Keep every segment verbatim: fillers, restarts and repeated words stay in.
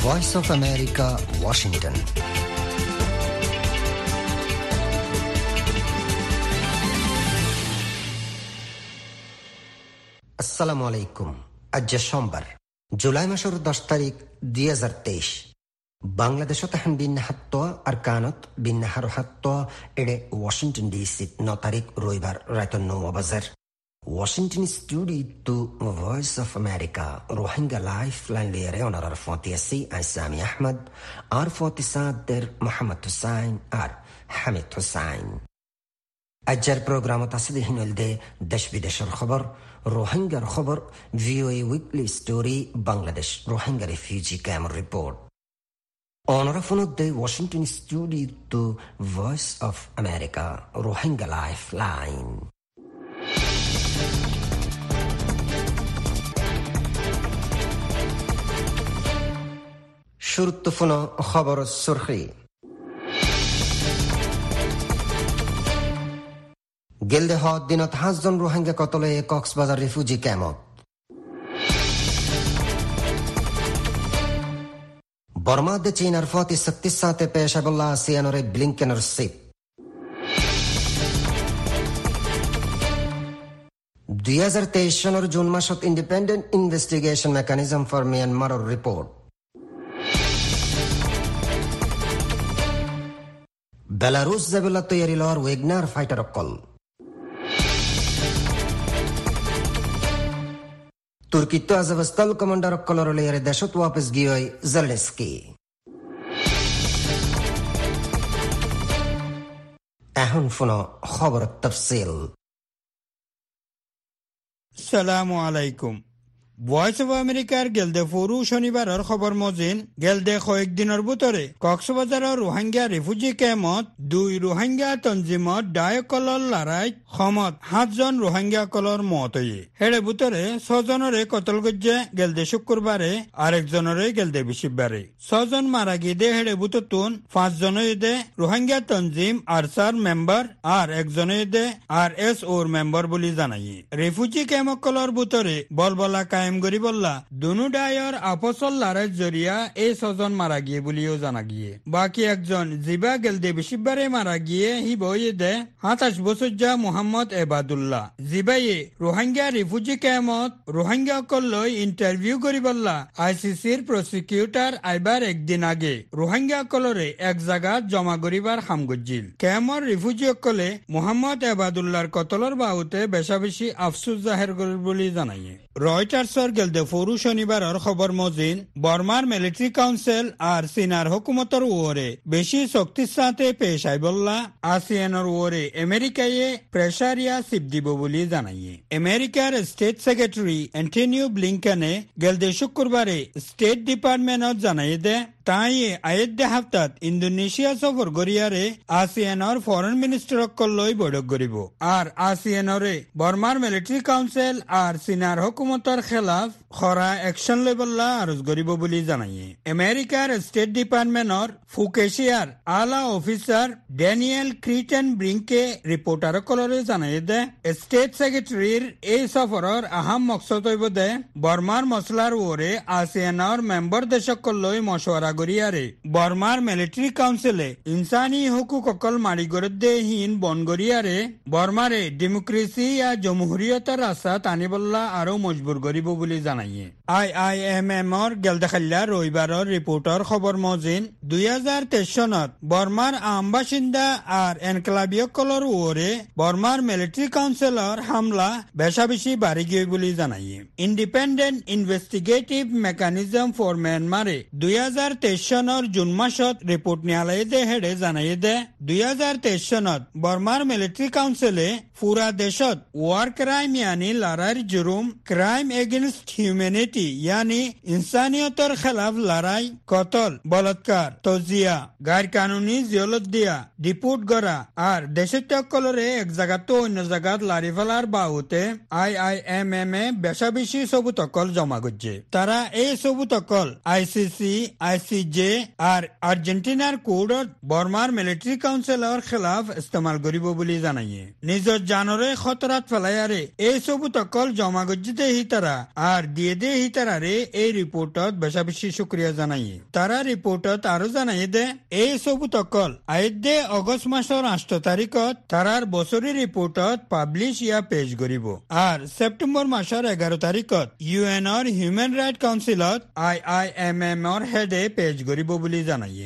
Voice of America, Washington. আসসালামু আলাইকুম। আজ সোমবার, জুলাই মাসের দশ তারিখ দুই হাজার তেইশ। বাংলাদেশত এখন বিন্যাহাত্ত আর কানত বিন্যাহার হাত্ত এড়ে ওয়াশিংটন ডিসি ন তারিখ রবিবার রাত নৌ বাজার। Washington studio to Voice of America Rohingya Lifeline lere onarar forty-asi ay Sami Ahmed ar forty-seven der Mohammed Hussain ar Hamid Hussain. Ajjar programot asli hinolde desh bideshar khabar Rohingya khabar V O A weekly story Bangladesh Rohingya refugee camp report. Onarar de Washington studio to Voice of America Rohingya Lifeline. শুরুত্বপূর্ণ খবর সুরখি। গেলদে হদ দিনত পাঁচজন Rohingya কতলে Cox's Bazar refugee ক্যাম্পত। বর্মাদে চীনার ফতি শক্তির সাথে পেশাবল্লা আসিয়ানরে ব্লিংকেনের সিপ। দুই হাজার তেইশ সনের জুন মাসত ইন্ডিপেন্ডেন্ট ইনভেস্টিগেশন মেকানিজম ফর মিয়ানমারের রিপোর্ট। বেলারুস জেবেলা তৈরি লওয়ার ওয়েগনার ফাইটার অকল। তুর্কিত আজবস্তাল কমান্ডার অকলর লেয়ারে দেশত ওয়াপস গিয়ে জেলেনস্কি। এখন ফোনো খবর তফসিল। সালামু আলাইকুম। ভয়েস অফ আমেরিকার গেলদে ফরু শনিবারের খবর মজিন গেলদে কয়েকদিনের ভিতরে কক্সবাজারের রোহিঙ্গা রিফিউজি ক্যাম্পত দুই রোহিঙ্গা তঞ্জিমত ডায়কলর লড়াই সমত সাতজন রোহিঙ্গা কলর মত হয়ে হেড়ে ভিতরে ছজনরে কতল গজ্জে গেলদে শুক্রবারে আরেকজনরে গেলদে বৃহস্পতিবারে। ছজন মারা গিয়ে হেড়ে ভিতরতুন পাঁচজনে দে রোহিঙ্গা তঞ্জিম আরসার মেম্বার আর একজনে দে আর এস ওর মেম্বার বলে জানাই। রিফিউজি ক্যাম্প কলর ভিতরে বলবলা কায়েম করি বললা দুনু ডায়র আপসল লড়াই জরিয়া এই ছজন মারা গিয়ে বলিও জানা গিয়ে। বাকি একজন জিবা গেলদে বৃহস্পতিবারে মারা গিয়ে হি বইয়ে দে সাতাশ বছর যা মোহাম্মদ এবাদুল্লাহ। জিবাইয়ে রোহিঙ্গা রিফিউজি ক্যাম্পত রোহিঙ্গা কল্লৈ ইন্টারভিউ করি বললা আইসিসির প্রসিকিউটার আইবার একদিন আগে রোহিঙ্গা কলরে এক জায়গা জমা করিবার খাম গজ্জিল। ক্যাম্পর রিফিউজি কলে মোহাম্মদ এবাদুল্লাহর কতলর বাহুতে বেশা বেশি আফসুস জাহের করি বলে জানাইয়ে। রয়টার্সর গেলদে ফরু শনিবারের খবর মজিন বর্মার মিলিটারি কাউন্সিল আর চীনার হুকুমতর ওরে বেশি শক্তির সাথে পেশ আই বললা আসিয়ানের ওরে আমেরিকায় প্রেসারিয়া সিপ দিব বলে জানাইয়ে। আমেরিকার স্টেট সেক্রেটারি অ্যান্টনিও ব্লিংকেনে গেলদে শুক্রবারে স্টেট ডিপার্টমেন্টত জানাই দে তাই আয়েদ্দে হাফতাত ইন্দোনেশিয়া সফর গরিয়ারে আসিয়ানের ফরেন মিনিস্টার কল্লৈ বৈঠক করিব আর আসিয়ানরে বর্মার মিলিটারি কাউন্সিল আর চীনার হুকুমতর খেলাফ খরা একশন লৈ বল্লা আরজ করিব বলে জানাইয়ে। আমেরিকার স্টেট ডিপার্টমেন্টর ফুকেশিয়ার আলা অফিসার ড্যানিয়েল ক্রিটেন ব্রিংকে রিপোর্টার কলরে জানাই দে স্টেট সেক্রেটারির এই সফরের আহাম মকসদ হইব দে বর্মার মসলার ওরে আসিয়ানের মেম্বার দেশকল্লৈ মশওয়ারা গরিয়ারে বর্মার মিলিটারি কাউন্সিলে ইনসানি হুকুক অকল মারি গরদে হীন বন গরিয়ারে বর্মারে ডেমোক্রেসি या জমহুরিয়তের রাস্তা টানি বল্লা আরো মজবুর করিব বলে জানাইয়ে। আই আই এম এম এর গেলদেখাল্লা রবিবারের রিপোর্টর খবর মজিন দুই হাজার তেইশ সনত বর্মার আম বাসিন্দা আর এনক্লাবিয় কলর ওরে বর্মার মিলিটারি কাউন্সিলর হামলা বেশা বেশি বাড়ি গিয়ে বলে জানাইয়ে। ইন্ডিপেন্ডেন্ট ইনভেস্টিগেটিভ মেকানিজম ফর মিয়ানমারে দুই হাজার তেইশ সনের জুন মাসত রিপোর্ট নিয়ালাই দে হেডে জানাই দে দুই হাজার তেইশ সনত বর্মার মিলিটারি কাউন্সিলে পুরা দেশত ওয়ার ক্রাইম यानी লড়াইর জুরুম ক্রাইম এগেইনস্ট হিউম্যানিটি यानी ইনসানিয়তের খেলাফ লড়াই কতল বলৎকার তজিয়া গাইর কানুনি জিয়লত দিয়া ডিপুট গড়া আর দেশের টকলরে এক জায়গাত অন্য জায়গাত লারি ফেলার বাহুতে আই আই এম এম এ বেশা বেশি সবুত অকল জমা করছে। তারা এই সবুত অকল আইসিসি আইসি সি জে আর আর্জেন্টিনার কোর্টত বর্মার মিলিটারি কাউন্সিলৰ খিলাফ ইস্তেমাল কৰিব বুলি জানায়ে নিজৰ জানৰে খতৰাত ফেলায়াৰে এই সবুতকল জমা গজ্জিতে হিতারা আর দিয়ে দে হিতারারে এই রিপোর্টত বেশা বেশি শুক্রিয়া জানায়ে তারা রিপোর্টত আরো জানায়ে দে এই সবুতকল আইদে অগস্ট মাসৰ আঠ তারিখত তারার বছৰি রিপোর্টত পাবলিশ ইয়া পেশ করিব আর সেপ্টেম্বর মাসৰ এগারো তারিখত ইউএনৰ হিউম্যান রাইট কাউন্সিলত আই আই এম এম অর হেডে পেশ করিব বুলি জানায়ে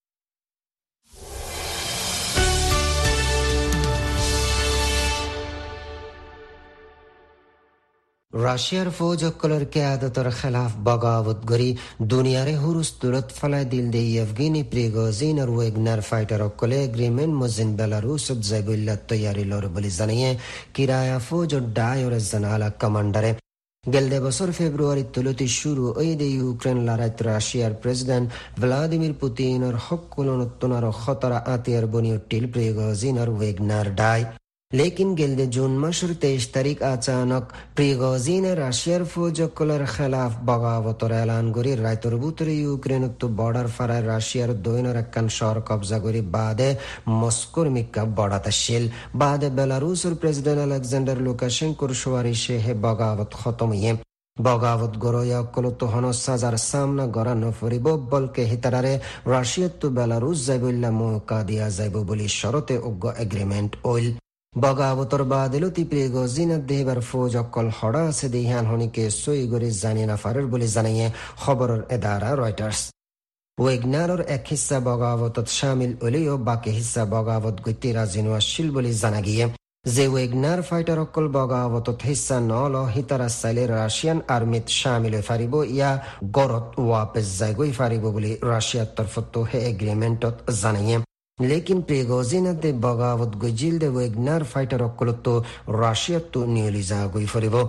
রাশিয়ার ফৌজ অকলের কেয়াদতর খেলাফ বগাবত গরি দুনিয়ারে হুরুস তুলত ফলায় দিল দে ইয়েভগেনি প্রিগোজিন আর ওয়েগনার ফাইটার অকলে এগ্রিমেন্ট মজিন বেলারুস জাইবুল্লাহ তৈয়ারি লর বলি জানিয়ে কিরায়া ফৌজ ও ডায়র জানালা কমান্ডারে গেলদে বছর ফেব্রুয়ারি তুলতি শুরু ওই দে ইউক্রেন লড়াইত রাশিয়ার প্রেসিডেন্ট ভ্লাদিমির পুতিনের হকুলনত্তনার খতরা আতিয়ার বনিয়টিল প্রিগোজিন আর ওয়েগনার ডাই लेकिन गेल्दे जून मासर तेईस तारीख अचानक प्रिगोजिन राशियार फौजकलर खिलाफ बगावतर ऐलान करी राइतर बुतरे यूक्रेन तो बॉर्डर फराय राशियार दोइनर एक्कान शहर कब्जा करी बादे मस्कोर मिक्का बड़ाताशिल बादे बेलारूसर प्रेसिडेंट अलेक्जेंडर लुकाशेंकोर सुवारिशे हे बगावत खत्म हुई बगावत गरोया कलतो हनो साजार सामना गरा नफरिब बल्कि हितारारे राशिया तो बेलारूस जाइबुल्ला मौका दिया जाइबो बोली शरते उग्ग एग्रीमेंट ओइल बगावतर बादलती प्रिगोजिन देहबार फौज अकल हड़ा से देहान होने के सोई गरी जानिए नफारेर बोली जानिए खबर एदारा रॉयटर्स वेगनार और एक हिस्सा बगावत शामिल ओलियो बाकी हिस्सा बगावत गति राजिनवाशिल बोली जाना गिए जे वेगनार फाइटर अकल बगावत हिस्सा नलो हितारा साइले राशियान आर्मित शामिल फारिबो या गरत वापस जायगोई फारिबो बोली राशिया तरफतो हे एग्रीमेंटत जानिए लेकिन प्रिगोजिन दे बगावत गजिल दे वेगनार फाइटर अकलतो राशिया तो नियलिजा गई फरिबो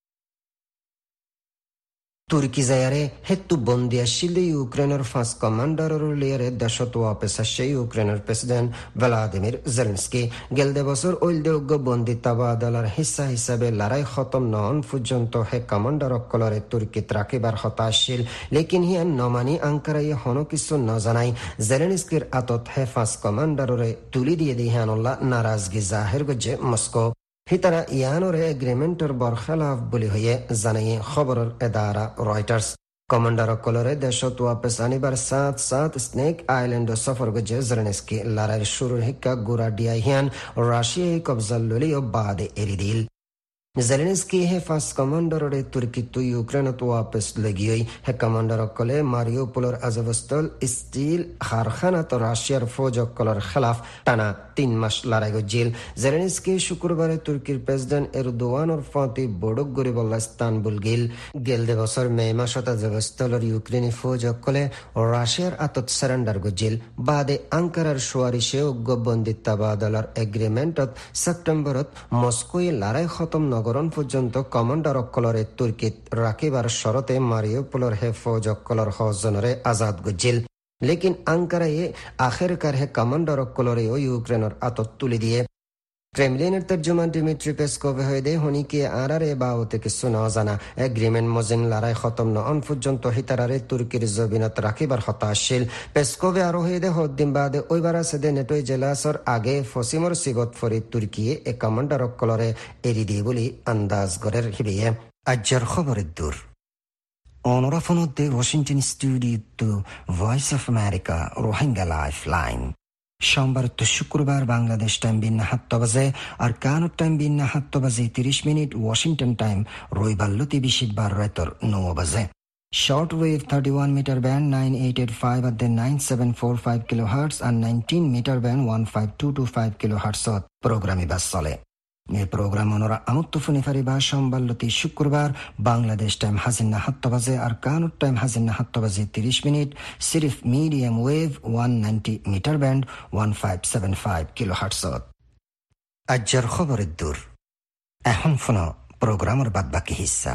तुर्की जायारे हेतु बंदिया शिल्दे यूक्रेनर फास्ट कमांडर और लेयर दशत वापस आशे यूक्रेनर प्रेसिडेंट व्लादिमिर जेलेंस्की गेलदे बছর ओइलदे उग्ग बंदी तबादलार हिस्सा हिसाबे लड़ाई खत्म नन पर्यন্ত हे कमांडर अकलरे तुर्कीत राखिबार हताशिल लेकिन हिया नमानी आंकाराय हनो किछु न जानाय जेलेंस्किर आतत हे फास्ट कमांडररे तुली दिए दिहानल्ला नाराजगी जाहिर गजे मस्को हितारा यानोर एग्रीमेंटर बरखलाफ बोली हुए जानिए खबर एदारा रॉयटर्स कमांडर कलरे देशत वापस आनिबार साथ साथ स्नेक आइलैंड सफर गजे जेलेंस्की लड़ाई शुरू हिक्का गुरा दिया हियान राशिया कब्जा ललियो बादे एरिदिल जेलेंस्की हे फास्ट कमांडर रे तुर्की तो यूक्रेन तो वापस लगी हे कमांडर कले मारियोपोलर अजबस्तल स्टील कारखाना तो राशियार फौज कलर खिलाफ टाना तीन मास लड़ाई गजिल जेलेंस्की शुक्रवार तुर्कीर प्रेसिडेंट एरदोगान और फाती बोडक गरीबल्ला इस्तानबुल गिल गेलदे बছর मे मासत अजबस्तलर यूक्रेनी फौज कले राशियार आतत सरेंडर गजिल बादे आंकारार सुवारिशे उग्गबंदी तबादलार एग्रीमेंटत सेप्टेम्बरत मस्कोय लड़ाई खत्म गरन पर्यন্ত कमांडर अकलरे तुर्कीत राखिबार शरते मारियोपोलर हे फौज अकलर हजनरे आजाद गजिल लेकिन आंकाराये आखिरकार हे कमांडर अकलरे यूक्रेनर आतत तुले दिए क्रेमलिনের তর্জমান ডিমিট্রি পেসকভ হইদে হনি কি আরারে বাওতে কিছু না জানা এগ্রিমেন্ট মজিন লড়াই খতম নন পর্যন্ত হিতারারে তুর্কির জবিনত রাখিবার হতাশিল পেসকভে আরো হইদে হদ্দিন বাদে ওইবার সেদে নেটোই জেলাসর আগে ফসিমর সিগত ফরি তুর্কিয়ে এ কমান্ডার অকলরে এরি দিয়ে বলি আন্দাজ গরের হিবিয়ে আজ্জার খবরের দূর অনরাফনদ্দে ওয়াশিংটন স্টুডিও টু Voice of America Rohingya lifeline সোমবার তো শুক্রবার বাংলাদেশ টাইম বিন্না সাত বাজে আর কানুর টাইম বিন্না সাত বাজে তিরিশ মিনিট ওয়াশিংটন টাইম রবিবারলতি বিশিবার রাতর নয় বাজে short wave thirty-one metre band nine eight eight five at the nine seven four five kilohertz and nineteen metre band one five two two five kilohertz প্রোগ্রামে বাস চলে এই প্রোগ্রাম ওনারা আমত্ত ফোনে ফারিবা সোমবারলতি শুক্রবার বাংলাদেশ টাইম হাজিনা সাত বাজে আর কানুর টাইম হাজিনা সাত বাজে তিরিশ মিনিট সিরিফ medium wave one ninety metre band one five seven five kilohertz আজ্জার খবরের দূর এখন ফোন প্রোগ্রামের বাদ বাকি হিস্সা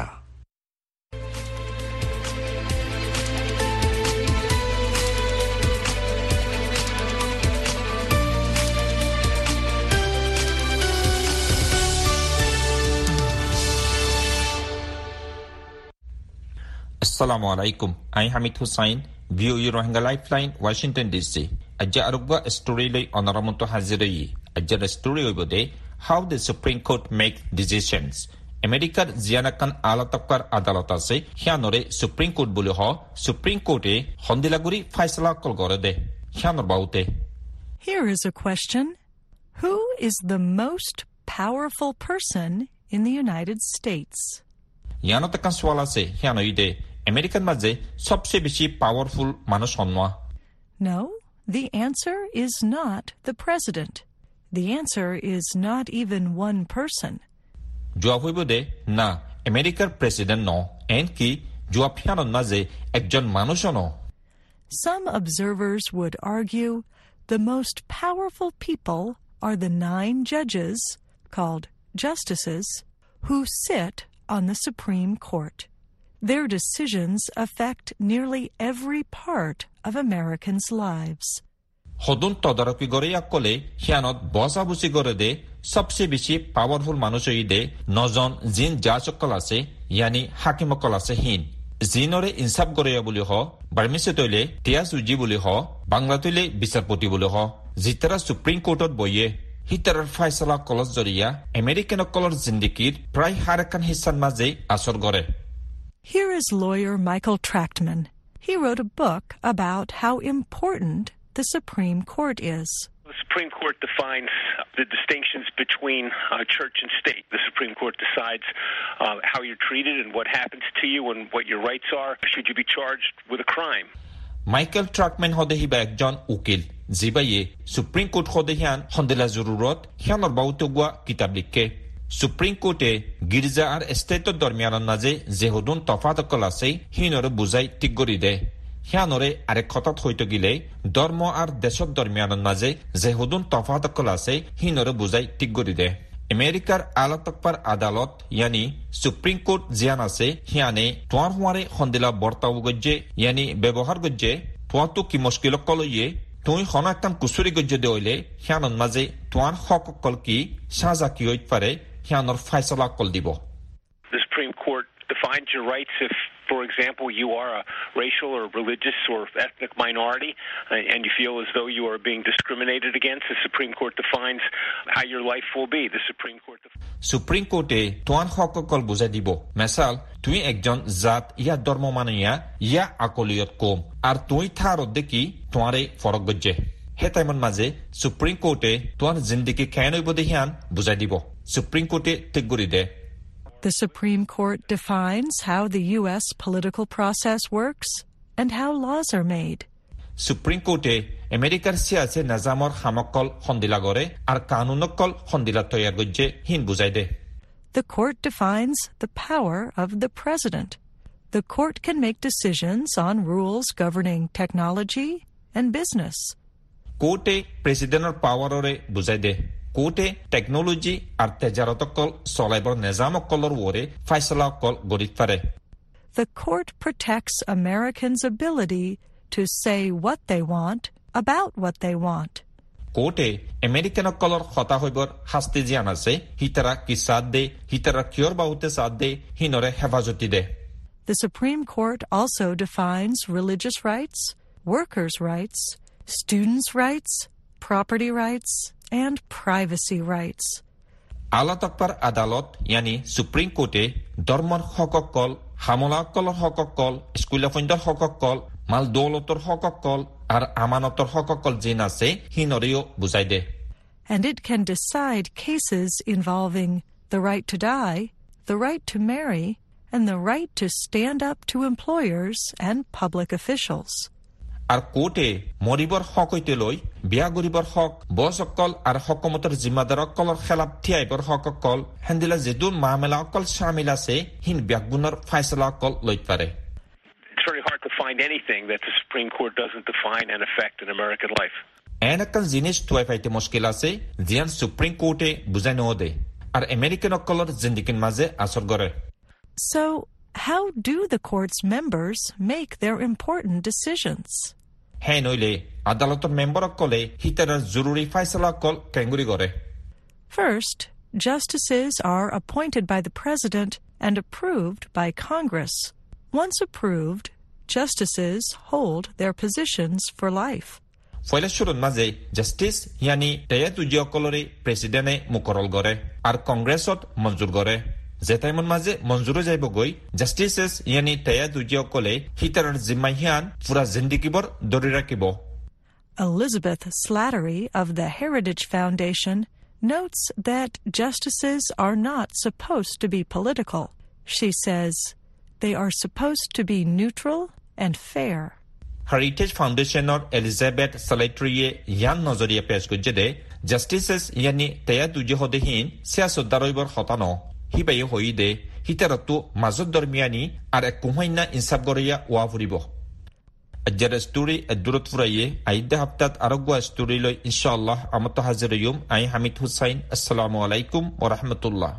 Assalamu alaikum. I Hamid Hussain, V O E Rohingya Lifeline, Washington D C. Aja arugwa story lay onoramonto hazirayi. Aja story oibode how the Supreme Court make decisions. Americar zianakan alatakar adalat ase hianore Supreme Court bole ho Supreme Court e hondilaguri faisala kol gore de hianor baute. Here is a question. Who is the most powerful person in the United States? Yanotakan swala se hianoide American maze sobse beshi powerful manush honwa. No, the answer is not the president. The answer is not even one person. Jawab hoibode na American president no and ki jawab hianon maze ekjon manush no. Some observers would argue the most powerful people are the nine judges, called justices, who sit on the Supreme Court. Their decisions affect nearly every part of Americans' lives. Hodun todoroki gore yakole hianot bosa busi gore de sobse beshi powerful manush oide nojon jin jajokol ase yani hakimokol ase hin. Jinore insaf gore boli ho barmise toile tia suji boli ho bangla toile bisarpoti boli ho jitara Supreme Courtot boye hitarar faisala kolos joriya American kolor zindikir pray harakan hissan maze asor gore. Here is lawyer Michael Trachtman. He wrote a book about how important the Supreme Court is. The Supreme Court defines the distinctions between uh, church and state. The Supreme Court decides uh, how you're treated and what happens to you and what your rights are. Should you be charged with a crime? Michael Trachtman hode hiba ekjon ukil jibaye Supreme Court hode hian hondela jururot hianor bautogwa kitab likke. Supreme Court e girja ar state dormianon maze jehudun tofat kolase hinore buzai tigoride. Hianore are khotat hoito gile dormo ar deshot dormianon maze jehudun tofat kolase hinore buzai tigoride. Americar alatakpar adalot yani Supreme Court jian ase hiane toar huare hondela bortaw gojje yani bebohar gojje toato ki mushkilo koloye toi khonaktan kusuri gojje deoile hianon maze toar hok kol ki saza ki hoit pare hianor faisala kol dibo. The Supreme Court defines your rights if, for example, you are a racial or religious or ethnic minority and you feel as though you are being discriminated against. The Supreme Court defines how your life will be. The Supreme Court defines... Supreme Court e toan hokokol buza dibo. Mesal, tui ekjon zat ya dormo mania ya akoliyot kom. Ar tui tharot deki toare forok gojje. Hetaimon maze Supreme Court e toan zindagi kainoi bode hian buza dibo. Supreme Court e tiguride. The Supreme Court defines how the U S political process works and how laws are made. Supreme Court e Americar siyasi nazamor hamakol hondila gore ar kanunokol hondila toyar gojje hin buzaide. The court defines the power of the president. The court can make decisions on rules governing technology and business. Court e presidential power ore buzaide. Court e technology ar tejaratokol solaibar nizamokol wore faisala kol gorit pare. The court protects Americans' ability to say what they want about what they want. Court e American color khota hoibor hasti jian ase hitara ki sadde hitara kior baute sadde hinore hefazoti de. The Supreme Court also defines religious rights, workers' rights, students' rights, property rights, and privacy rights. Alatakpar adalot yani Supreme Court e dormor hokokol hamala kolor hokokol skulafindar hokokol mal dolotor hokokol ar amanotor hokokol jinase hinorio buzaide. And it can decide cases involving the right to die, the right to marry, and the right to stand up to employers and public officials. Ar court e moribor hok hoite loi biya goribor hok bosokol ar hokomotor zimadar kolor khilaf thiaibor hokokol handila jedun maamela kol shamil ase hin biagunar faisala kol loi pare. It's very hard to find anything that the Supreme Court doesn't define and affect in American life. Enakan jinis tuai faite mushkil ase jian Supreme Court e buzano de ar American kolor zindikin maze asor gore. So, how do the court's members make their important decisions? Hey noile adalotor member kole hitara zururi faisala kol kenguri gore. First, justices are appointed by the president and approved by Congress. Once approved, justices hold their positions for life. ফয়লাশুরুর মাঝে justice ইয়ানি তেয়া দুজিয়কলরে প্রেসিডেন্টে মুকরল করে আর কংগ্রেসত মঞ্জুর করে যেটাইমন মাঝে মঞ্জুরে যাইব গই justices ইয়ানি তেয়া দুজিয়কলে হিতারর জিম্মাহিয়ান পুরা জিন্দিগিবর ধরে রাখিব. Elizabeth Slattery of the Heritage Foundation notes that justices are not supposed to be political. She says they are supposed to be neutral and fair. Heritage Foundationৰ Elizabeth Slatteryয়ে ইয়ান নজরিয়া পেশ কৰিছে যে জাস্টিসেস ইয়ানি তেয়া দুজিহদেহীন সিয়াসতদাৰইবৰ হতানো হিবাই হৈ দে হিতাৰতো মাজত দৰমিয়ানি আৰু এক কুমাইনা ইনসাফ গৰিয়া ওয়া ফুৰিব. আজ্জার স্টোরি দূরত ফুরাইয়ে আইদা হাপ্তাত আরোগ্য স্টোরি লই ইনশাআল্লাহ আমত হাজির ইউম আই হামিদ হুসাইন. আসসালামু আলাইকুম ওয়া রাহমাতুল্লাহ.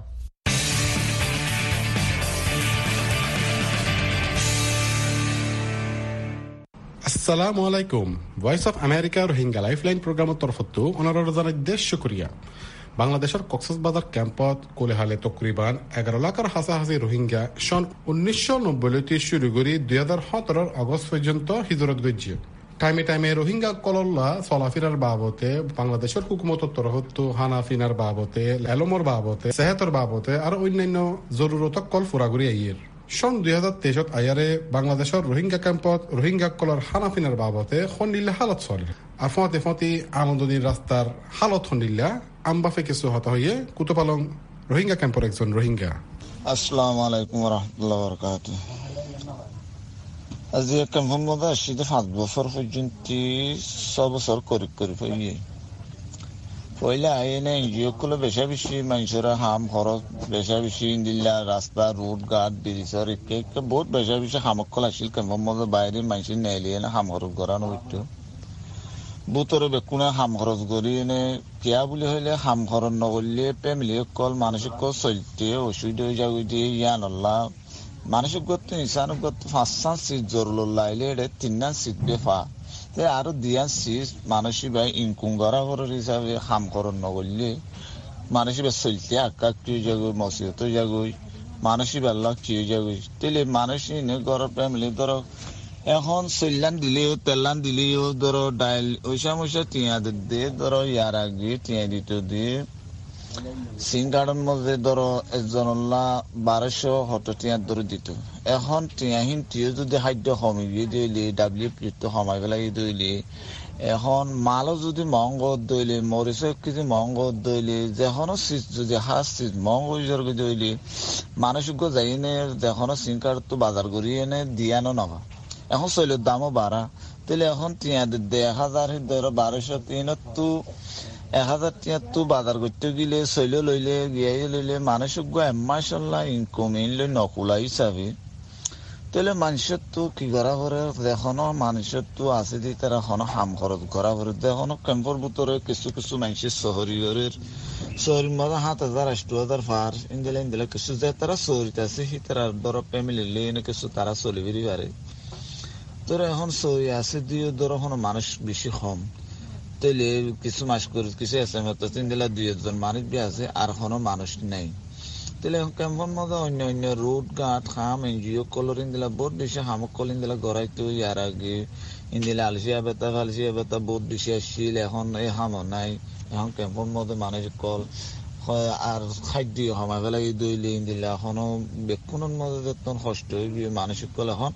আসসালামু আলাইকুম. Voice of America Rohingya lifeline প্রোগ্রামের তরফতো অনারর জানাই দেশ শুক্রিয়া. বাংলাদেশের কক্সবাজার ক্যাম্পত কোলেহালে তকরিবান এগারো লাখের হাসাহাসি রোহিঙ্গা সন উনিশশো নব্বইতে শুরু করে দুই হাজার সতেরোর আগস্ট পর্যন্ত হিজরত গজিয়ে টাইমে টাইমে রোহিঙ্গা কলল্লা চলাফেরার বাবতে বাংলাদেশের হুকুমতের তরফতো হানাফিনার বাবতে এলমর বাবতে সেহেতর বাবতে আর অন্যান্য জরুরত কল ফুরাগুড়ি আইয়ের সন দুই হাজার তেইশত আয়ারে বাংলাদেশের রোহিঙ্গা ক্যাম্পত রোহিঙ্গা কলর হানাফিনার বাবতে খন্ডিল্লা হালত চলে আর ফতে ফতে আমদনির রাস্তার হালত খন্ডিল্লা আমবাফে কিছু হতা হইয়ে কুতুপালং রোহিঙ্গা ক্যাম্পর একজন রোহিঙ্গা. আসসালামু আলাইকুম রহমতুল্লাহ বরকাতুহ. আজি ক্যাম্পর মধ্যে আসিতে পাঁচ বছর পর্যন্ত ছ বছর করে করে পাইয়ে পয়লা আইনে এনজিও গুলো বেশা বেশি মানুষের হাম খরচ বেশা বেশি দিল্লা রাস্তা রোড ঘাট ব্রিজের একে বহুত বেশা বেশি হামকল আসিল ক্যাম্পর মধ্যে বাইরে মানুষের নেইলে হাম খরচ করানো হইতো বুতরে বেকুনা হাম খরচ করি এনে কিয়া বুলি হইলে হাম খরচ নকরলে ফ্যামিলি কল মানসিক চলতে অসুবিধা হয়ে যাবে দিয়ে ইয়ান আল্লাহ মানসিক গত ইনসান গত পাঁচটা সিট জরুল লাইলে এটা তিনটা সিট বেফা তে আরো দিয়া সিট মানসিক ভাই ইনকুম করা করার হিসাবে হাম খরচ নকরলে মানসিক চলতে আকা কি যাগো মসজিদে যাগো মানসিক আল্লাহ কি যাগো তেলে মানসিক নে ঘর ফ্যামিলি ধরো এখন সৈলান দিলেও তেলান দিলেও ধরো ডাইল ওইসা মশা টিয়া দিয়ে ধরো ইয়ার আগে টিয়া দিত দিয়ে সিং গার্ডের মধ্যে ধরো একজনল্লা বারোশো হত টিয়া ধরে দিত. এখন টিয়াহীন টিও যদি খাদ্য কমি গিয়ে দিলে ডাব্লিউ প্লেটটো কমাই পেলাই দইলে এখন মালও যদি মহঙ্গ দইলে মরিচ এক কেজি মহঙ্গ দইলে যেখনো চিজ যদি হাজ চিজ মহঙ্গ দইলে মানসিক যাই নে যেখনো সিং কার্ডটো বাজার করি এনে দিয়ানো নবা. এখন শৈলের দামও বাড়া তাহলে এখন টিয়াদের দেয় এক হাজার ধরো বারোশো তিনতো এক হাজার টিয়াত্তর বাজার করতে গেলে শৈল লইলে গিয়ে লইলে মানুষক মাসাল্লাহ ইনকম ইনলে নকুলা হিসাবে তাহলে মানুষের তো কি করা করে এখনো মানুষের তো আছে যে তারা এখনো হাম খরচ করা করে এখনো ক্যাম্পর ভিতরে কিছু কিছু মানুষের শহরের শহরের মধ্যে সাত হাজার আষ্ট হাজার পার ইন্দিলা ইন্দিলা কিছু যে তারা শহরিতে আছে সে তারা ধরো ফ্যামিলি লিয়ে কিছু তারা চলে বেরিয়ে পারে. তোর এখন সই আছে দিয়ে ধরো এখন মানুষ বেশি কম তাইলে কিছু মাস করে কিছু আছে তিন দিলা দুই একজন মানুষ বি আছে আর এখনো মানুষ নেই তাহলে এখন ক্যাম্পের মধ্যে অন্য অন্য রোড ঘাট খাম এনজিও কলর ইন্দিলা বহুত বেশি হামক কল ইন্দিলা গড়াইতো ইয়ার আগে ইন্দিলা আলসিয়া বেতা ফালসিয়া বেতা বহুত বেশি আসছিল এখন এই হামও নাই. এখন ক্যাম্পের মধ্যে মানুষ কল আর খাদ্য সময় পেলাই দইলে ইন্দিলা এখনো বেকুনের মধ্যে কষ্ট হয়ে মানসিক কল এখন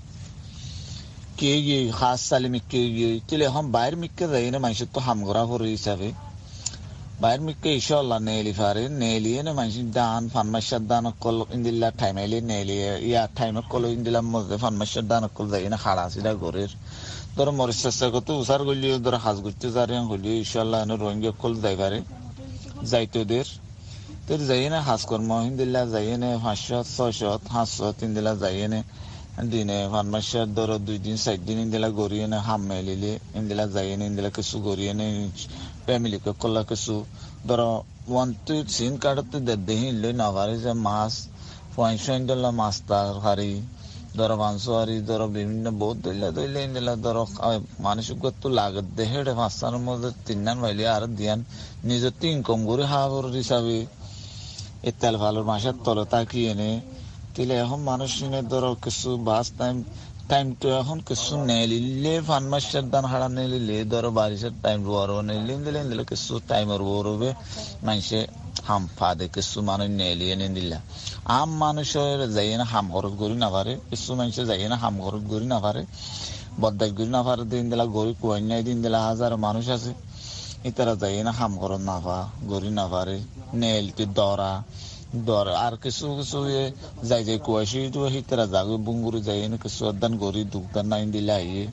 কে গিয়ে খাস চালি মিকে গিয়ে তাহলে এখন বাইরের মিকে যাই না মানুষের তো হাম করা করে হিসাবে বাইরের মিকে ইনশাল্লাহ নেলি পারে নেলিয়ে না মানুষের দান ফানমাসার দান কল ইন্দিল্লা ঠাইমাইলে নেলিয়ে ইয়া ঠাইমে কল ইন্দিলার মধ্যে ফানমাসার দান কল যাই না খাড়া সিডা ঘরের ধরো মরিচ চেষ্টা করতে উচার করলেও ধরো হাজ করতে যারে হলেও ইনশাল্লাহ রোহিঙ্গা কল যাই পারে যাইতোদের তোর যাই না হাজ কর্ম ইন্দিল্লা যাই না পাঁচশো ছয়শো সাতশো তিন দিলা যাই না দিনে ফার্মাসিয়ার ধরো দুই দিন চার দিন ইন্দিলা গড়িয়ে নে হাম মেলিলে ইন্দিলা যাই নে ইন্দিলা কিছু গড়িয়ে নে ফ্যামিলিকে কল্লা কিছু ধরো ওয়ান টু সিন কার্ডতে দেহি লই না পারে যে মাছ পয়সা ইন্দিলা মাছ তার হারি ধরো মাংস হারি ধরো বিভিন্ন বহুত দইলা দইলে ইন্দিলা ধরো মানসিক তো লাগত দেহে পাঁচটার মধ্যে তিনটান ভাইলে আর দিয়ান নিজের তো ইনকম করে হাওয়ার হিসাবে এই তেল ভালোর মাসের তলে তাকিয়ে নে তাহলে এখন মানুষ ধরো কিছু বাস টাইম টাইম তো এখন কিছু নেলিলে ফান মাসের দান হারা নেলিলে ধরো বারিশের টাইম রোয়ার নেলিলে দিলে দিলে কিছু টাইমের রোবে মানুষে হাম ফাদে কিছু মানুষ নেলিয়ে নিদিলা আম মানুষের যাই না হাম খরচ করি না পারে কিছু মানুষের যাই না হাম খরচ করি না পারে বদাই করি না পারে দিন দিলা গরিব কুয়াই দিন দিলা হাজার মানুষ আছে ইতারা যাই না হাম খরচ না পা গরি না পারে নেলটি দরা দর আর কিছু কিছু যাই যাই কুয়াশি হিতারা যাবে বুঙ্গুরি যাই না কিছু আদান গরি দুগদান নাইন দিলা আইয়ে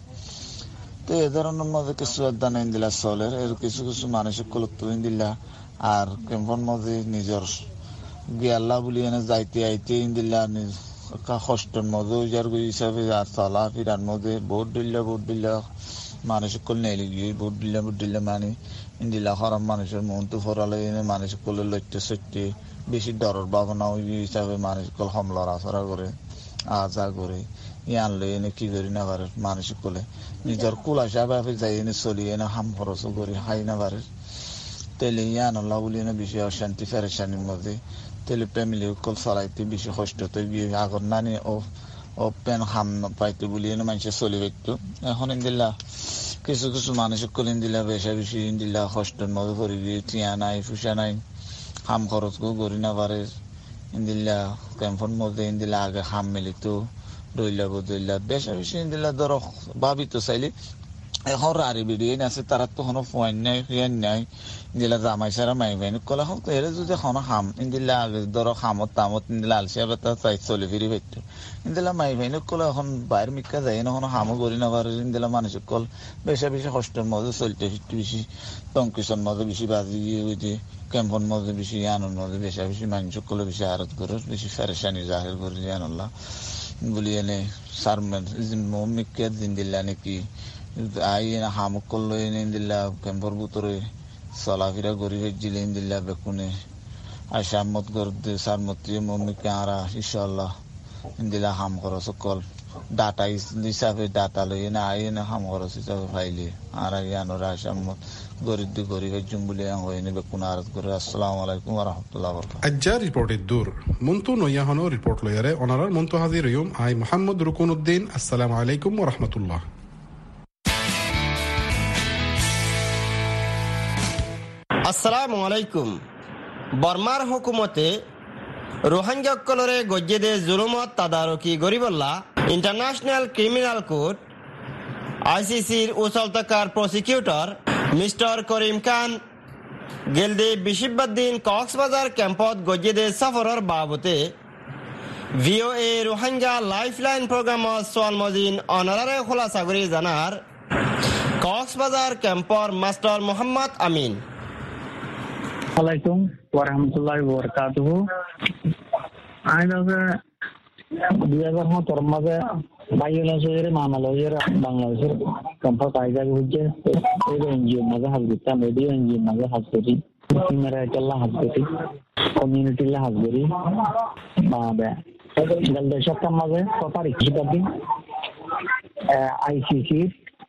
তো এ ধরনের মধ্যে কিছু আদান নাইন দিলা চলে এর কিছু কিছু মানুষের কলত্ব দিলা আর কেমন মধ্যে নিজের গিয়াল্লা বলি এনে যাইতে আইতে দিলা কষ্টের মধ্যে যার হিসাবে আর চলা ফিরার মধ্যে ভোট দিল্লা ভোট দিল্লা মানুষের কল নেলি গিয়ে ভোট দিল্লা ভোট দিল্লা মানে দিলা খারাপ মানুষের মন তো ফরালে এনে মানুষের কলে লইতে সত্যি বেশি ডরের ভাবনা ওই হিসাবে মানুষ কল হমলার আচরা করে আজা করে ইয়ানলে এনে কি করি না পারে মানুষের কলে নিজের কুলা সাহেব যাই এনে চলি এনে হাম খরচ করি হাই না পারে তেলে ইয়ান আল্লাহ বলি এনে বেশি অশান্তি ফেরেশানির মধ্যে তেলে ফ্যামিলি কল চলাইতে বেশি কষ্ট তো গিয়ে আগর নানি ও ও পেন হাম পাইতে বলি এনে মানুষের চলি একটু এখন ইন্দিল্লা কিছু কিছু মানুষের কল ইন্দিল্লা বেশা বেশি ইন্দিল্লা কষ্টের মধ্যে পড়ে গিয়ে টিয়া নাই ফুসা নাই হাম খরচ করি না পারে ইন্দিল্লা ক্যাম্পন মধ্যে ইন্দিল্লা আগে হাম মিলিত দইলা বদইলা বেশা বেশি ইন্দিল্লা ধরো ভাবি তো চাইলে এখন রারি বেরিয়ে আছে তারা তো কোনো পয়েন্ট নাই ফিয়ান নাই ইন্দিল্লা জামাই সারা মাই ভাই কলা হোক এর যদি কোনো হাম ইন্দিল্লা আগে ধরো হামত তামত ইন্দিল্লা আলসিয়া বেতা চাই চলে ফিরি পাইতো ইন্দিল্লা মাই ভাই কলা এখন বাইরে মিকা যায় না কোনো হামও করি না পারে ইন্দিল্লা মানুষের কল বেশা বেশি কষ্টের মধ্যে চলতে ফিরতে বেশি টঙ্কিসের মধ্যে বেশি বাজি গিয়ে ওই যে ক্যাম্পন মধ্যে বেশি আনন্দ মধ্যে বেশা বেশি মানুষ করলে বেশি আরত করে বেশি ফেরেশানি জাহির করে জানাল্লাহ বলি এনে সারমেন মিকা জিন্দিল্লা নাকি আই না হামুক করলো এনে দিল্লা ক্যাম্পর ভিতরে চলাফেরা করি হয়েছিল দিল্লা বেকুনে আর সারমত করতে সারমতি মম্মিকে আরা ইনশাল্লাহ দিল্লা হাম খরচ কল ডাটা হিসাবে ডাটা লই না আই না হাম খরচ হিসাবে ফাইলি আর ইয়ানোর আসামত গরিব দি গরিব জুম বলে হয়নি বেকুন আরত করে আসসালামু আলাইকুম ওয়া রাহমাতুল্লাহি ওয়া বারাকাতুহু আজ্জা রিপোর্টের দূর মন্তু নয়াহনো রিপোর্ট লয়ারে অনারার মন্তু হাজির ইয়ুম আই মোহাম্মদ রুকুনউদ্দিন আসসালামু আলাইকুম ওয়া রাহমাতুল্লাহ আসসালামু আলাইকুম বর্মার হুকুমতে রোহিঙ্গাসকলরে গজ্জেদে জুলুমত তাদারকি গরিবল্লা ইন্টারন্যাশনাল ক্রিমিনাল কোর্ট আইসিসির উচলতকার প্রসিকিউটর মিস্টার করিম খান গেলদে বিশিবাদ্দিন কক্সবাজার ক্যাম্পত গজ্জেদে সফরের বাবতে ভিওএ রোহিঙ্গা লাইফলাইন প্রোগ্রামত সোয়াল মজিন অনারারে খোলাসা করে জানার কক্সবাজার ক্যাম্পর মাস্টার মোহাম্মদ আমিন আলাইকুম ওয়া রাহমাতুল্লাহি ওয়া বারাকাতুহু আইন আছে দুই হাজার সতেরোর মাঝে বায়োলজির মানলয়ের বাংলাদেশের ক্যাম্পাস আইজা হচ্ছে এই এনজিওর মাঝে হাজ করতাম এই এনজিওর মাঝে হাজ করি মেরাইটাল্লা হাজ করি কমিউনিটিল্লা হাজ করি বাবে গেল সপ্তাহ মাঝে কত তারিখ দিন আইসিসির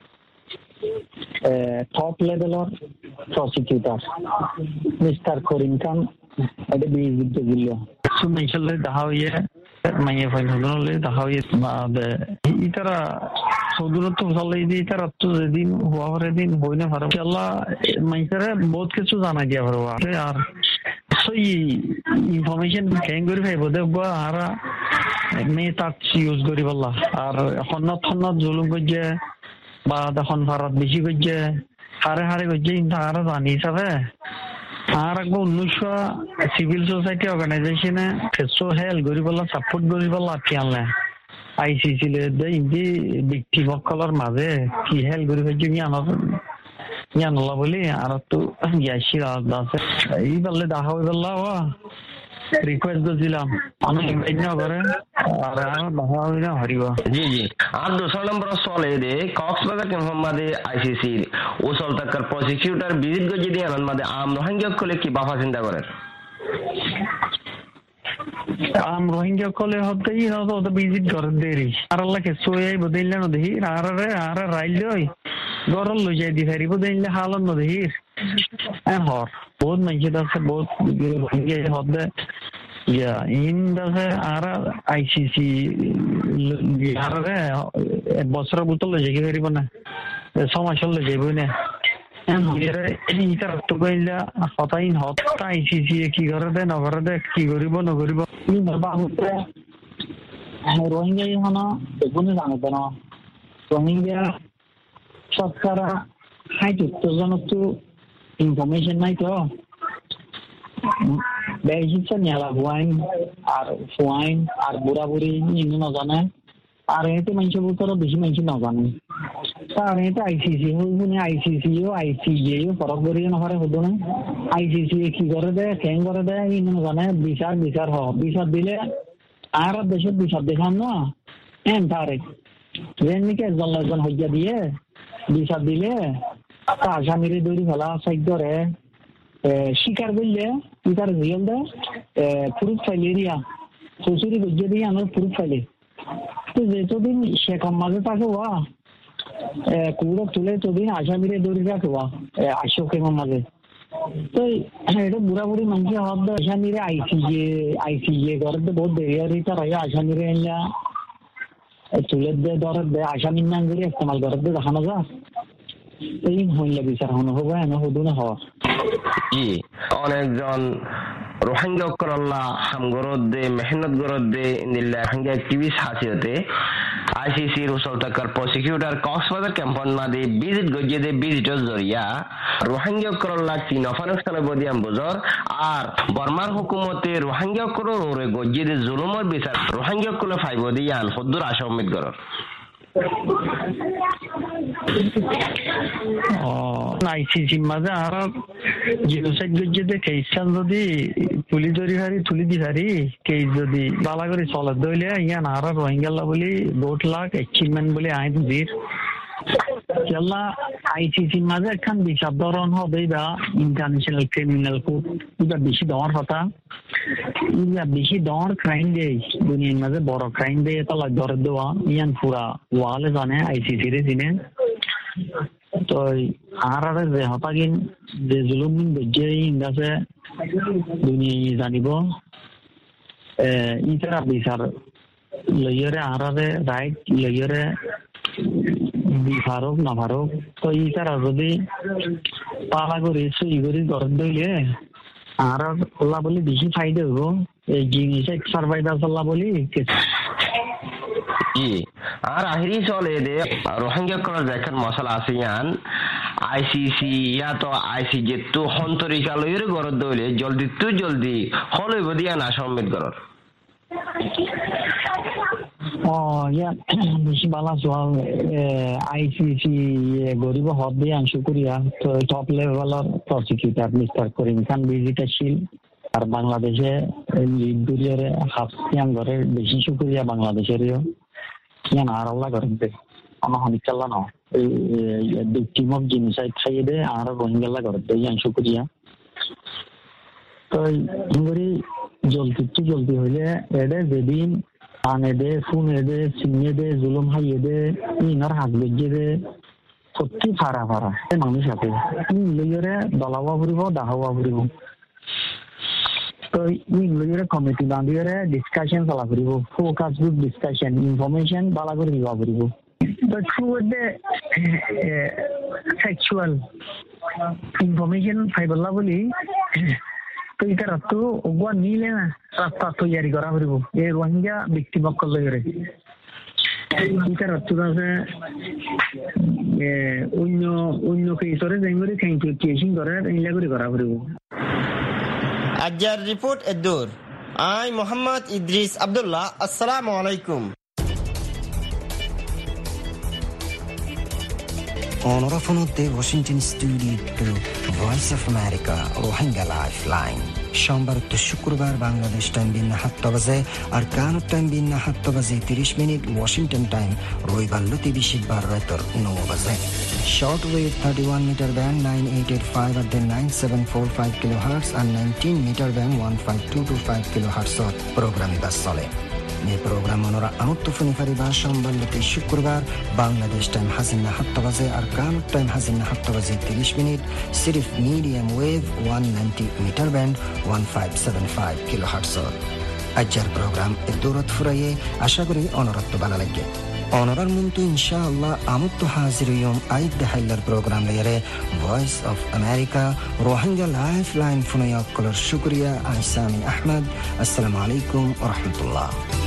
টপ লেভেলের প্রসিকিউটর মিস্টার করিম খান এটা বিজিত দিল সুমেশলে দেখা হইয়ে মাইয়ে ফাইল হলে দেখা হইয়ে ইতারা সৌদুরত চলে দি ইতারা তো যেদিন হওয়া পরে দিন হই না পারে আল্লাহ মাইসারে বহুত কিছু জানা দিয়া পারবো আর সই ইনফরমেশন কেন করে ভাই বোধ আর মেয়ে তাক ইউজ করি বললা আর হন্নত হন্নত জুলুম করছে বা তখন ভারত বেশি করছে হারে হারে করছে কিন্তু আর জানি হিসাবে আর একবার উনিশশো সিভিল সোসাইটি অর্গানাইজেশনে ফেসো হেল করি বললা সাপোর্ট করি বললা কি আনলে আইসিসি লে ইন্দি ব্যক্তিসকলৰ মাঝে কি হেল করি হয়েছে আমার জানলা বলি আর তো ইয়াসি আছে এই বললে দেখা হয়ে বললা ও রিকোয়েস্ট করছিলাম আমি ইনভাইট না করে আর আমার দেখা হয়ে না হারিব জি জি আর দোসর নম্বর চলে দে কক্সবাজার ক্যাম্পের মাঝে আইসিসির ওসল তাকার প্রসিকিউটর ভিজিট করে যদি আনার মাঝে আম রোহিঙ্গা কলে কি বাফা চিন্তা করেন আম রোহিঙ্গা কলে হতেই হতো তো ভিজিট করে দেরি আর আল্লাহকে সোয়াই বদইলা ন দেহি আর রে আর রাইল দই গরল লই যাই দি ফেরি বদইলা হালন ন দেহি এ হর বহুত মানুষ আছে বহুত রোহিঙ্গা হতে Ya, ini dah ara I C C ara bosra butuh lagi dari mana? Sama soal lagi mana? Yang dia ini kita tu kaya hotain hot I C C ki garada na garada ki goribo na goribo. Ini berapa hotel? Rohingya yang mana? Betul tak ada. Rohingya sekarang hai tu tu zaman tu information naik tu. Begitu nyala wine, ar wine, ar bura-buri ini nggak জানে, আর itu manusia bukan begitu manusia nggak জানে. Ar itu I C C, ini I C C yo, I C J yo, perok beri yang hari itu nih, I C C ki करे deh, keng करे deh, ini nggak জানে, bisar bisar ho, bisar dile, Arab desyut bisar desan no, entare, ini ke jalan jalan hujah dia, bisar dile, tak jamiri durihala, side dore. শিকার করলে তার real দে proof file area শ্বশুরি বুঝে দিয়ে আমার proof ফাইলে তো যেতদিন সে কম মাঝে থাকে হওয়া কুড়ো তুলে তদিন আসামিরে দৌড়ি রাখে হওয়া আশোকে মাঝে তো এটা বুড়া বুড়ি মানুষ হব আসামিরে আইসিজে আইসিজে ঘর বহুত দেরি তার আসামিরে এনলা তুলে দে ধরে দে আসামির নাম করে ইস্তেমাল করে দে দেখানো যা এই হইলে বিচার হনো হবে এনে হদু না হওয়া জি অনেকজন রোহিঙ্গা করল্লা হামগরদে মেহনত গরদে ইন্দিল্লা রোহিঙ্গা অ্যাক্টিভিস্ট হাসিয়তে আইসিসি রুসল তাকার প্রসিকিউটর কক্সবাজার ক্যাম্পন মাদে ভিজিট গজিয়ে দে ভিজিটর জরিয়া রোহিঙ্গা করল্লা কি নফানক স্থানে বদিয়াম বুজর আর বর্মার হুকুমতে রোহিঙ্গা করর ওরে গজিয়ে দে জুলুমর বিচার রোহিঙ্গা কুলে ফাইব দিয়ান হদ্দুর আশা উম্মিদ গরর আইসিসি মাঝে আর জিনোসাইড যদি কেসটা যদি তুলি ধরি হারি তুলি দি হারি কেস যদি বালা করে চলে দইলে ইয়ান আর রোহিঙ্গা বলি দোট লাখ অ্যাচিভমেন্ট বলে আইন জির কেলা আইসিসি মাঝে একখান বিচার ধরন হবে বা ইন্টারন্যাশনাল ক্রিমিনাল কোর্ট এটা বেশি দেওয়ার কথা ইয়া বেশি দেওয়ার ক্রাইম দেয় দুনিয়ার মাঝে বড় ক্রাইম দেয় তালা ধরে দেওয়া ইয়ান পুরা ওয়ালে জানে আইসিসি রে চিনে তো আর আর যে হতাগিন যে জুলুম বেজে ইন্দাসে দুনিয়া জানিব ইতারা বিচার লইয়রে আর আর রাইট লইয়রে বিফারক নাফারক তো ইতারা যদি পালা করে সই করে ঘর দইলে আর ওলা বলি বেশি ফাইদা হইব এই জিনিস সার্ভাইভার চল্লা বলি জি আর আহিরি চলে দে রোহিঙ্গা করার যেখান মশলা আছে ইয়ান আইসিসি ইয়া তো আইসিজে তো হন্তরিকা লইরে ঘর দইলে জলদি তু জলদি হলইব দিয়া না সম্মিত ঘর Oh ya, বেশি বালা সোয়াল আইসিসি গরিব হব দিয়ে শুক্রিয়া তো টপ লেভেলের প্রসিকিউটর মিস্টার করিম খান ভিজিটাশীল আর বাংলাদেশে লিডুরিয়ারে হাফিয়ান ঘরে বেশি শুক্রিয়া বাংলাদেশেরও ইয়ান আর আল্লাহ করবে আমার হনিকাল্লা না এই টিম অফ জিনিসাইড খাইয়ে দে আর রোহিঙ্গাল্লা করবে ইয়ান শুক্রিয়া তো ইংরি জলদি তো জলদি হইলে এডে যেদিন আনে দে ফুনে দে সিনে দে জুলুম হাইয়ে দে ইনার হাত বেজে দে সত্যি ফারা ফারা এই মানুষ আছে লইরে দলাওয়া ফুরিব দাহাওয়া ফুরিব তো ই লইরে কমিটি বান্ধিরে ডিসকাশন চলা ফুরিব ফোকাস গ্রুপ ডিসকাশন ইনফরমেশন বালা করে দিবা ফুরিব তো থ্রু দ্য সেক্সুয়াল ইনফরমেশন ফাইবলা বলি তো এটা রাত ওগুয়া নিলে না রাস্তা তৈরি করা ফুরিব এই রোহিঙ্গা ব্যক্তিপক্ষ লইরে এটা রাত আছে অন্য অন্য কেসরে যেগুলি থ্যাংকিউটিয়েশন করে এইলা করে করা ফুরিব আজকের রিপোর্ট এদুর আই মোহাম্মদ ইদ্রিস আব্দুল্লাহ আসসালামু আলাইকুম অনরাফনতে Washington studio Voice of America Rohingya lifeline সোমবার তো শুক্রবার বাংলাদেশ টাইম বিন্না সাতটা বাজে আর কানাডা টাইম বিন্না সাতটা বাজে তিরিশ মিনিট ওয়াশিংটন টাইম রবিবার লতি বিশিবার রাতর নৌ বাজে short wave thirty one metre band nine eight eight five আর then nine seven four five kilohertz আর nineteen metre band one five two two five কিলো হার্টসত প্রোগ্রাম বাস চলে এই প্রোগ্রাম অনরা আমুত্তফুনি ফারিবা সম্বন্ধে শুক্রবার বাংলাদেশ টাইম হাজিনা সাতটা বাজে আর কানুট টাইম হাজিনা সাতটা বাজে তিরিশ মিনিট সিরিফ medium wave one ninety metre band one five seven five কিলো হার্টজত আজ্জার প্রোগ্রাম এ দৌলত ফুরাইয়ে আশা করি অনরত্ব ভালো লাগে অনরার মন্তু ইনশাআল্লাহ আমুত্ত হাজির ইয়ম আইদ দেহাইলার প্রোগ্রাম লেয়ারে Voice of America Rohingya life line ফুনাইয়া কলর শুক্রিয়া আইসামিন আহমদ আসসালামু আলাইকুম ওয়া রাহমাতুল্লাহ